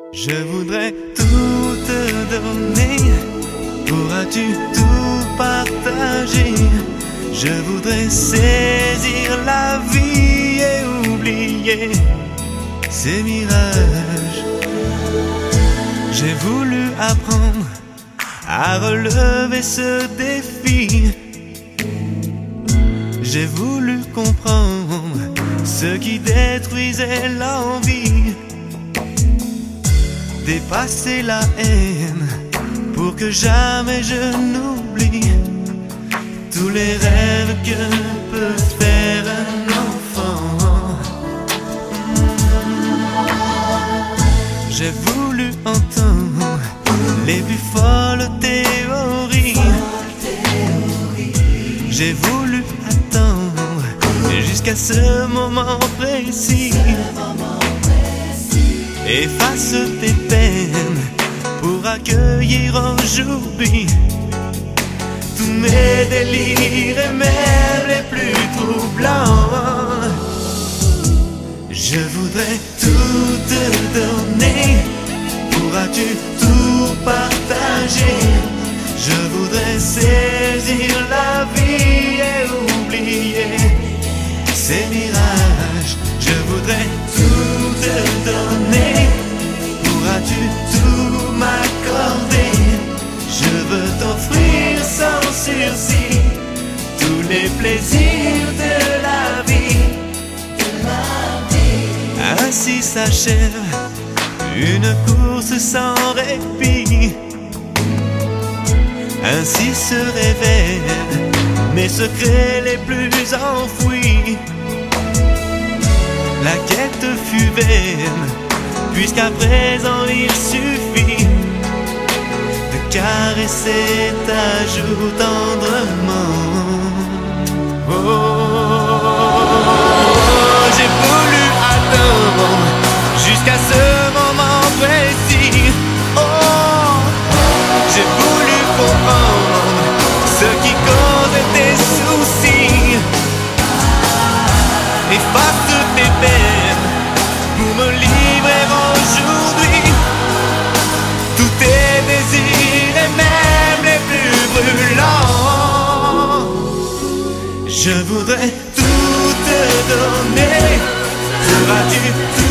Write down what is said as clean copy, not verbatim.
Je voudrais tout te donner, pourras-tu tout partager? Je voudrais saisir la vie et oublier ces mirages. J'ai voulu apprendre à relever ce défi. J'ai voulu comprendre ce qui détruisait l'envie, dépasser la haine pour que jamais je n'oublie tous les rêves que peut faire un enfant. J'ai voulu entendre les plus folles théories. J'ai voulu attendre jusqu'à ce moment précis. Efface tes peines pour accueillir aujourd'hui tous mes délires et même les plus troublants. Je voudrais tout te donner, pourras-tu tout partager? Je voudrais saisir la vie et oublier ces mirages. Je voudrais tout te donner, pourras-tu tout m'accorder? Je veux t'offrir sans sursis tous les plaisirs de la vie. Ainsi s'achève une course sans répit. Ainsi se révèlent mes secrets les plus enfouis. La quête fut vaine, puisqu'à présent il suffit de caresser ta joue tendrement. J'ai voulu attendre jusqu'à ce moment précis. J'ai voulu comprendre ce qui cause tes soucis. Efface tes peines pour me livrer aujourd'hui tous tes désirs et même les plus brûlants. Je voudrais tout te donner, pourras-tu tout